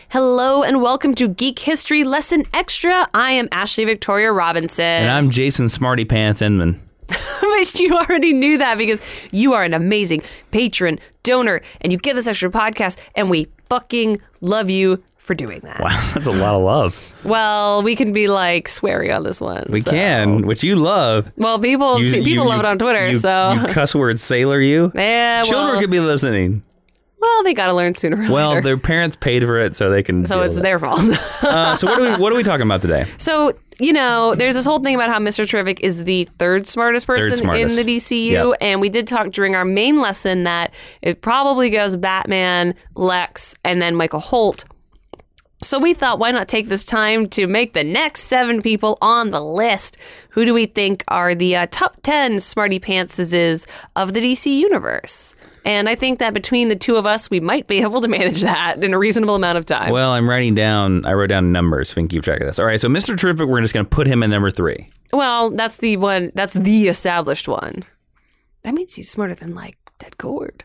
Hello and welcome to Geek History Lesson Extra. I am Ashley Victoria Robinson. And I'm Jason Smarty Pants Inman. Which you already knew that because you are an amazing patron, donor, and you get this extra podcast, and we fucking love you for doing that. Wow, that's a lot of love. Well, we can be like sweary on this one. We can, which you love. Well, people love it on Twitter, so. You cuss word sailor you? Yeah, Children could be listening. Well, they got to learn sooner or later. Well, their parents paid for it, so they can. So it's their fault. So what are we talking about today? So, there's this whole thing about how Mr. Terrific is the third smartest person in the DCU. Yep. And we did talk during our main lesson that it probably goes Batman, Lex, and then Michael Holt. So we thought, why not take this time to make the next 7 people on the list? Who do we think are the top 10 Smarty Pantses of the DC universe? And I think that between the two of us, we might be able to manage that in a reasonable amount of time. Well, I wrote down numbers so we can keep track of this. All right, so Mr. Terrific, we're just going to put him in number 3. Well, that's the one, that's the established one. That means he's smarter than, Ted Kord.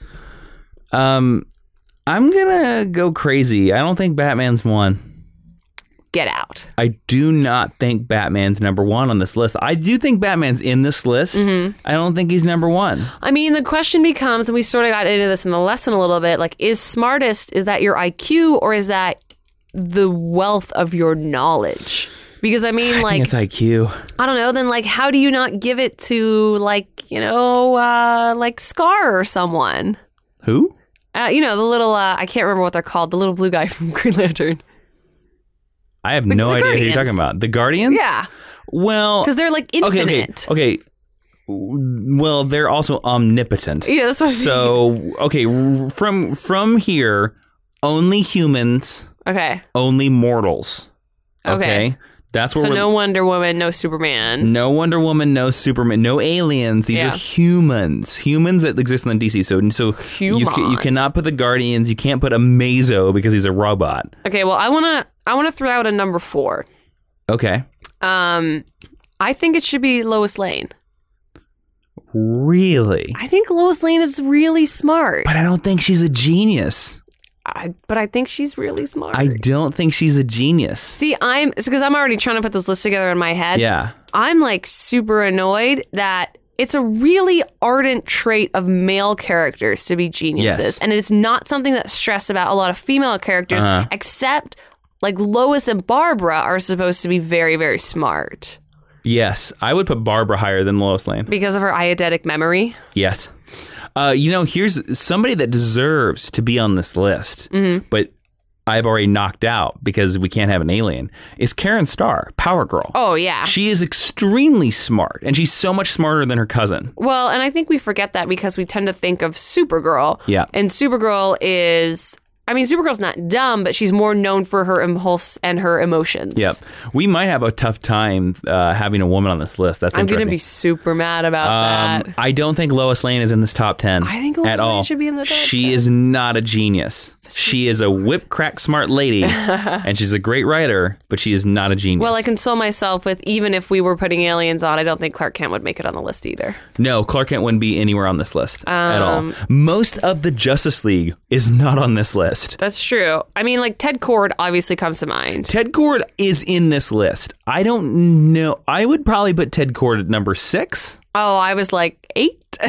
I'm going to go crazy. I don't think Batman's 1. Get out. I do not think Batman's number 1 on this list. I do think Batman's in this list. Mm-hmm. I don't think he's number 1. I mean, the question becomes, and we sort of got into this in the lesson a little bit, is smartest, is that your IQ or is that the wealth of your knowledge? Because I think it's IQ. I don't know. Then how do you not give it to Scar or someone? Who? The little, I can't remember what they're called, the little blue guy from Green Lantern. I have no idea who you're talking about. The Guardians? Yeah. Well... Because they're infinite. Okay. Well, they're also omnipotent. Yeah, that's what from here, only humans. Okay. Only mortals. Okay. That's where no Wonder Woman, no Superman. No Wonder Woman, no Superman, no aliens. These are humans. Humans that exist in the DC. So you cannot put the Guardians. You can't put Amazo because he's a robot. Okay, well, I wanna throw out a number 4. Okay. I think it should be Lois Lane. Really? I think Lois Lane is really smart. But I don't think she's a genius. But I think she's really smart. I don't think she's a genius. See, because I'm already trying to put this list together in my head. Yeah. I'm super annoyed that it's a really ardent trait of male characters to be geniuses. Yes. And it's not something that's stressed about a lot of female characters, except Lois and Barbara are supposed to be very, very smart. Yes. I would put Barbara higher than Lois Lane. Because of her eidetic memory? Yes. Here's somebody that deserves to be on this list, but I've already knocked out because we can't have an alien, is Karen Starr, Power Girl. Oh, yeah. She is extremely smart, and she's so much smarter than her cousin. Well, and I think we forget that because we tend to think of Supergirl. Yeah. And Supergirl is... Supergirl's not dumb, but she's more known for her impulse and her emotions. Yep. We might have a tough time having a woman on this list. That's interesting. I'm going to be super mad about that. I don't think Lois Lane is in this top 10 I think Lois Lane should be in the top 10. She is not a genius. She is a whip crack smart lady, and she's a great writer, but she is not a genius. Well, I console myself with, even if we were putting aliens on, I don't think Clark Kent would make it on the list either. No, Clark Kent wouldn't be anywhere on this list at all. Most of the Justice League is not on this list. That's true. Ted Kord obviously comes to mind. Ted Kord is in this list. I don't know. I would probably put Ted Kord at number 6. Oh, I was 8. Ted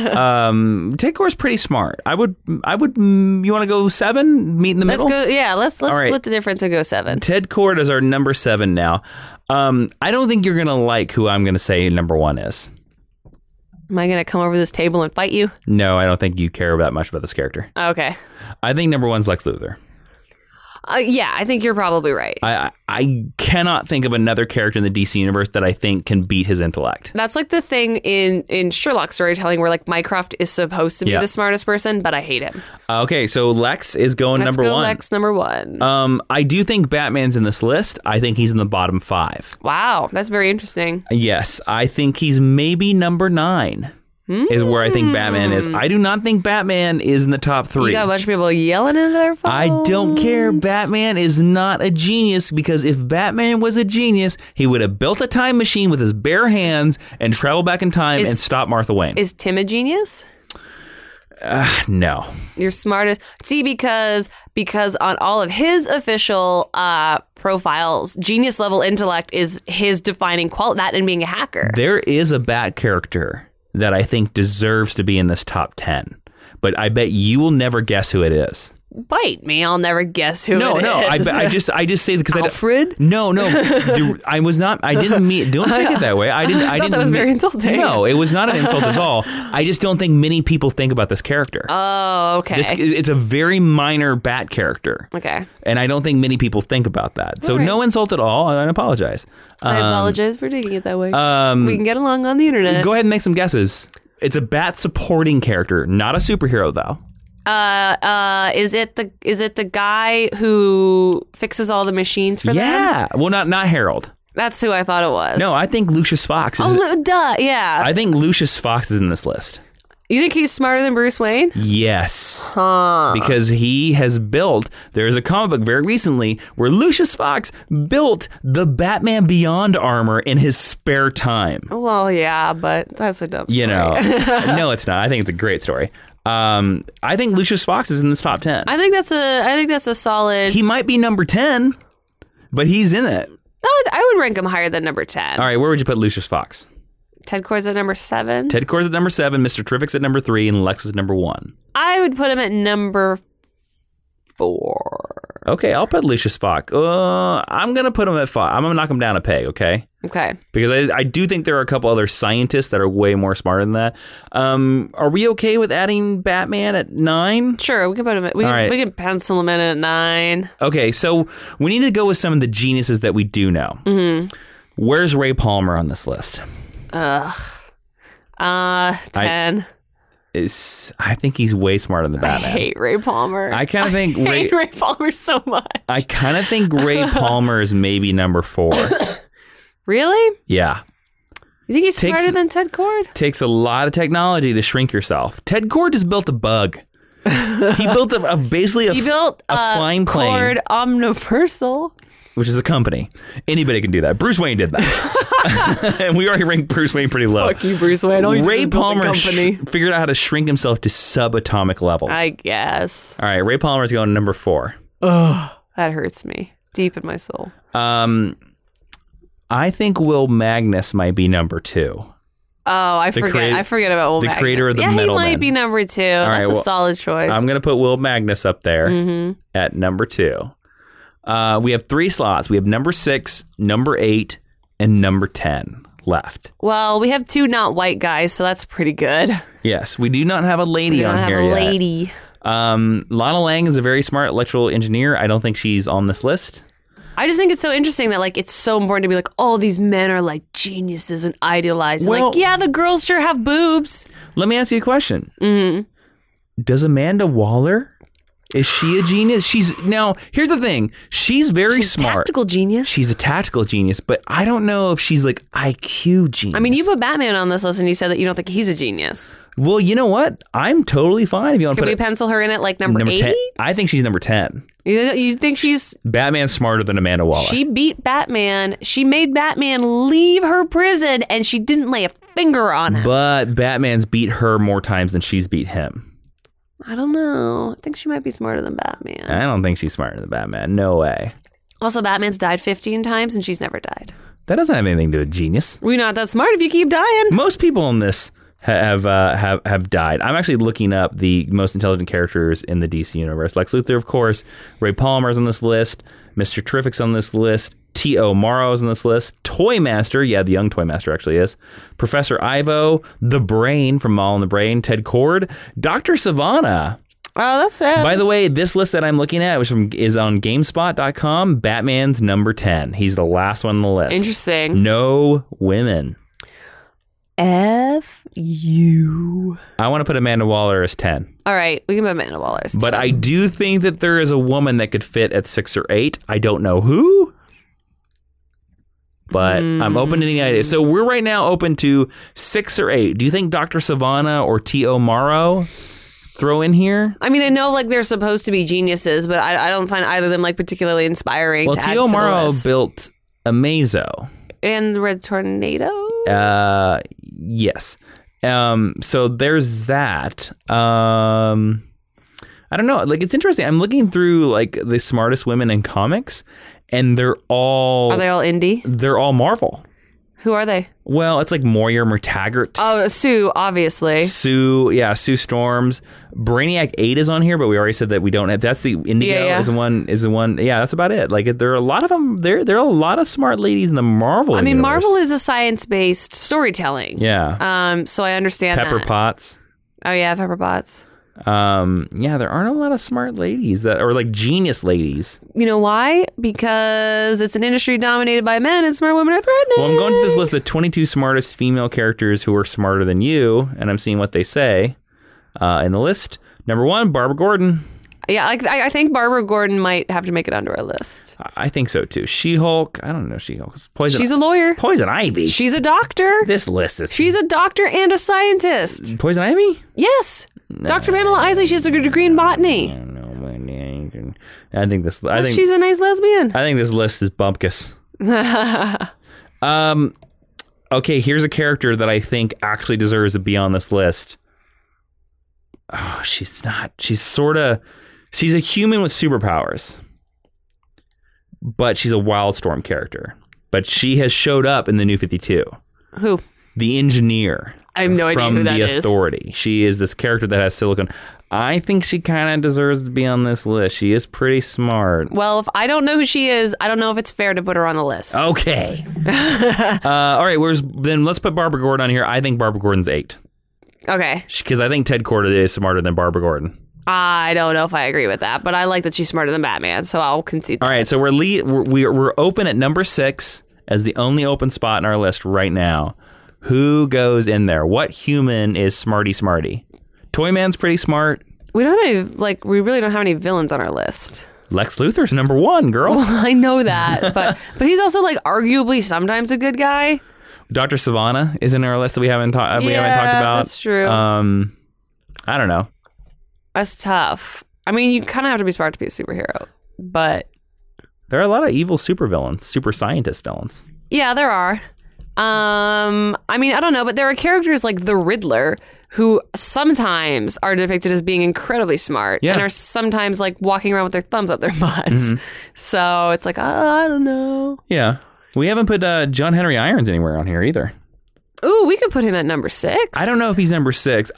Kord's pretty smart. I would. You want to go 7? Meet in the middle. Let's go. Yeah, let's split the difference and go 7. Ted Kord is our number 7 now. I don't think you're gonna like who I'm gonna say number 1 is. Am I gonna come over this table and fight you? No, I don't think you care that much about this character. Okay. I think number 1's Lex Luthor. Yeah, I think you're probably right. I cannot think of another character in the DC universe that I think can beat his intellect. That's the thing in Sherlock storytelling where Mycroft is supposed to be the smartest person, but I hate him. Okay, so Lex is going number 1. Lex number 1. I do think Batman's in this list. I think he's in the bottom 5. Wow, that's very interesting. Yes, I think he's maybe number 9. Is where I think Batman is. I do not think Batman is in the top 3. You got a bunch of people yelling into their phones. I don't care. Batman is not a genius because if Batman was a genius, he would have built a time machine with his bare hands and traveled back in time and stopped Martha Wayne. Is Tim a genius? No. You're smartest. See, because on all of his official profiles, genius level intellect is his defining quality. That and being a hacker. There is a Bat character that I think deserves to be in this top 10, but I bet you will never guess who it is. Bite me. I'll never guess who it is. I just say because Alfred? No. I was not. I didn't mean. Don't take it that way. I didn't. That was very insulting. No, it was not an insult at all. I just don't think many people think about this character. Oh, okay. It's a very minor Bat character. Okay. And I don't think many people think about that. So no insult at all. I apologize. I apologize for taking it that way. We can get along on the internet. Go ahead and make some guesses. It's a Bat supporting character, not a superhero though. Is it the guy who fixes all the machines for them? Yeah. Well, not Harold. That's who I thought it was. No, I think Lucius Fox is. Oh, duh. Yeah. I think Lucius Fox is in this list. You think he's smarter than Bruce Wayne? Yes. Huh. Because he has built, there's a comic book very recently where Lucius Fox built the Batman Beyond armor in his spare time. Well, yeah, but that's a dumb story. No, it's not. I think it's a great story. I think Lucius Fox is in this top 10. I think that's a solid. He might be number 10, but he's in it. I would rank him higher than number 10. All right, where would you put Lucius Fox? Ted Kord's at number 7. Ted Kord's at number 7, Mr. Terrific's at number 3, and Lex is number 1. I would put him at number 4. Okay, I'll put Lucius Fox. I'm going to put him at 5. I'm going to knock him down a peg, okay? Okay. Because I do think there are a couple other scientists that are way more smarter than that. Are we okay with adding Batman at 9? Sure, we can put him at, we can pencil him in at 9. Okay, so we need to go with some of the geniuses that we do know. Mm-hmm. Where's Ray Palmer on this list? 10. I think he's way smarter than Batman. I hate Ray Palmer. I kind of think Ray Palmer so much. I kind of think Ray Palmer is maybe number 4. Really? Yeah. You think he's smarter than Ted Kord? Takes a lot of technology to shrink yourself. Ted Kord just built a bug. He built basically a flying plane. Kord Omniversal. Which is a company. Anybody can do that. Bruce Wayne did that. And we already ranked Bruce Wayne pretty low. Fuck you, Bruce Wayne. Ray Palmer figured out how to shrink himself to subatomic levels. I guess. All right, Ray Palmer's going to number 4. Ugh, that hurts me deep in my soul. I think Will Magnus might be number 2. Oh, I forget about Will Magnus. The creator of the Metal Man. He might be number 2. That's a solid choice. I'm going to put Will Magnus up there at number 2. We have 3 slots. We have number 6, number 8, and number 10 left. Well, we have 2 not white guys, so that's pretty good. Yes, we do not have a lady on here yet. Lana Lang is a very smart electrical engineer. I don't think she's on this list. I just think it's so interesting that it's so important to be all these men are geniuses and idealized. Well, yeah, the girls sure have boobs. Let me ask you a question. Does Amanda Waller... Is she a genius? Here's the thing. She's very smart. She's a tactical genius. She's a tactical genius, but I don't know if she's IQ genius. I mean, you put Batman on this list and you said that you don't think he's a genius. Well, you know what? I'm totally fine if you want to put Can we pencil her in at number 8? 10. I think she's number 10. You think she's... Batman's smarter than Amanda Waller. She beat Batman. She made Batman leave her prison and she didn't lay a finger on him. But Batman's beat her more times than she's beat him. I don't know. I think she might be smarter than Batman. I don't think she's smarter than Batman. No way. Also, Batman's died 15 times and she's never died. That doesn't have anything to do with genius. We're not that smart if you keep dying. Most people in this have died. I'm actually looking up the most intelligent characters in the DC universe. Lex Luthor, of course. Ray Palmer's on this list. Mr. Terrific's on this list. T.O. Morrow's on this list. Toy Master, yeah, the young Toy Master actually is. Professor Ivo, The Brain from All in the Brain, Ted Kord, Dr. Savannah. Oh, that's sad. By the way, this list that I'm looking at is on GameSpot.com. Batman's number 10. He's the last one on the list. Interesting. No women. F you. I want to put Amanda Waller as 10. All right, we can put Amanda Waller as 10. But I do think that there is a woman that could fit at 6 or 8. I don't know who. But I'm open to any idea. So we're right now open to 6 or 8. Do you think Dr. Savannah or T.O. Morrow throw in here? I mean, I know they're supposed to be geniuses, but I don't find either of them particularly inspiring. Well, to add T.O. to Morrow the list. built a Mazo. And the Red Tornado? Yes. So there's that. I don't know. Like, it's interesting. I'm looking through like the smartest women in comics, and Are they all indie? They're all Marvel. Who are they? Well, it's like Moira McTaggart. Oh, Sue, obviously. Sue Storms. Brainiac 8 is on here, but we already said that we don't have. That's the Indigo is the one. Yeah, that's about it. Like, there are a lot of them. There are a lot of smart ladies in the Marvel universe. Marvel is a science-based storytelling. Yeah. So I understand Pepper that. Potts. Oh, yeah, Pepper Potts. Yeah, there aren't a lot of smart ladies that are like genius ladies. You know why? Because it's an industry dominated by men and smart women are threatening. Well, I'm going to this list of 22 smartest female characters who are smarter than you, and I'm seeing what they say in the list. Number 1, Barbara Gordon. Yeah, I think Barbara Gordon might have to make it onto our list. I think so too. She-Hulk. I don't know She-Hulk. She's a lawyer. Poison Ivy. She's a doctor. This list is. She's a doctor and a scientist. Poison Ivy? Yes. Dr. Pamela Isley. She has a degree in botany. I think this. I think she's a nice lesbian. I think this list is bumpkus. Okay, here's a character that I think actually deserves to be on this list. Oh, she's not. She's a human with superpowers, but she's a Wildstorm character. But she has showed up in the New 52. Who? The Engineer. I have no idea who that is. From The Authority. She is this character that has silicone. I think she kind of deserves to be on this list. She is pretty smart. Well, if I don't know who she is, I don't know if it's fair to put her on the list. Okay. All right, then let's put Barbara Gordon on here. I think Barbara Gordon's 8. Okay. Because I think Ted Kord is smarter than Barbara Gordon. I don't know if I agree with that, but I like that she's smarter than Batman, so I'll concede that. All right, so we're open at number 6 as the only open spot in our list right now. Who goes in there? What human is smarty? Toyman's pretty smart. We really don't have any villains on our list. Lex Luthor's number 1, girl. Well, I know that, but he's also like arguably sometimes a good guy. Dr. Savannah is in our list that we haven't talked about. That's true. I don't know. That's tough. I mean, you kind of have to be smart to be a superhero, but there are a lot of evil supervillains, super scientist villains. Yeah, there are. I mean, I don't know, but there are characters like the Riddler who sometimes are depicted as being incredibly smart and are sometimes like walking around with their thumbs up their butts. Mm-hmm. So it's like, I don't know. Yeah. We haven't put John Henry Irons anywhere on here either. Ooh, we could put him at number 6. I don't know if he's number 6.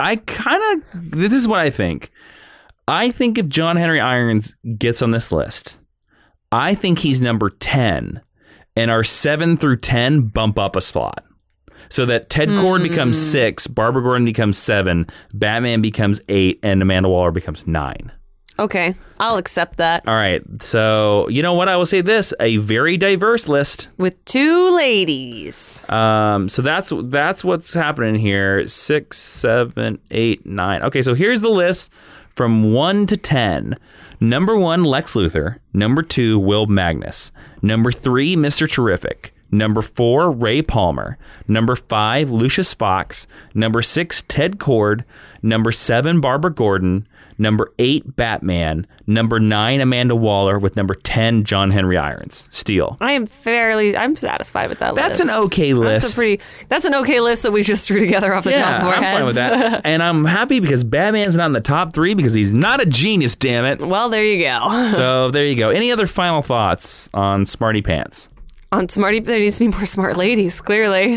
This is what I think. I think if John Henry Irons gets on this list, I think he's number 10. And our 7 through 10 bump up a spot. So that Ted Kord becomes 6, Barbara Gordon becomes 7, Batman becomes 8, and Amanda Waller becomes 9. Okay, I'll accept that. All right, so you know what? I will say this, a very diverse list. With 2 ladies. So that's what's happening here. 6, 7, 8, 9. Okay, so here's the list from 1 to 10. Number 1, Lex Luthor. Number 2, Will Magnus. Number 3, Mr. Terrific. Number 4, Ray Palmer. Number 5, Lucius Fox. Number 6, Ted Kord. Number 7, Barbara Gordon. Number 8, Batman. Number 9, Amanda Waller. With number 10, John Henry Irons. Steel. I'm satisfied with that That's list. An okay list. That's an okay list that we just threw together off the top of our heads. I'm fine with that. And I'm happy because Batman's not in the top 3 because he's not a genius, damn it. Well, there you go. So there you go. Any other final thoughts on Smarty Pants? On Smarty, there needs to be more smart ladies, clearly.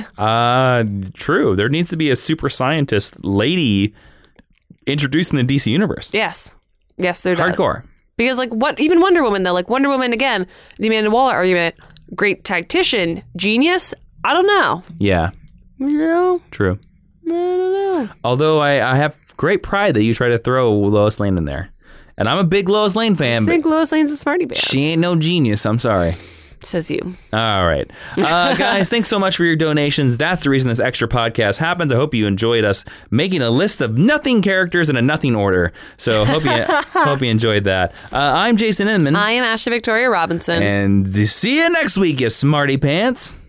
True. There needs to be a super scientist lady introduced in the DC universe. Yes, there does. Hardcore. Because even Wonder Woman though, like Wonder Woman again, the Amanda Waller argument, great tactician, genius. I don't know. Yeah. You know. True. I don't know. Although I have great pride that you try to throw Lois Lane in there, and I'm a big Lois Lane fan. I think Lois Lane's a smarty pants. She ain't no genius. I'm sorry. Says you. All right. Guys, thanks so much for your donations. That's the reason this extra podcast happens. I hope you enjoyed us making a list of nothing characters in a nothing order. So hope you enjoyed that. I'm Jason Inman. I am Ashley Victoria Robinson. And see you next week, you smarty pants.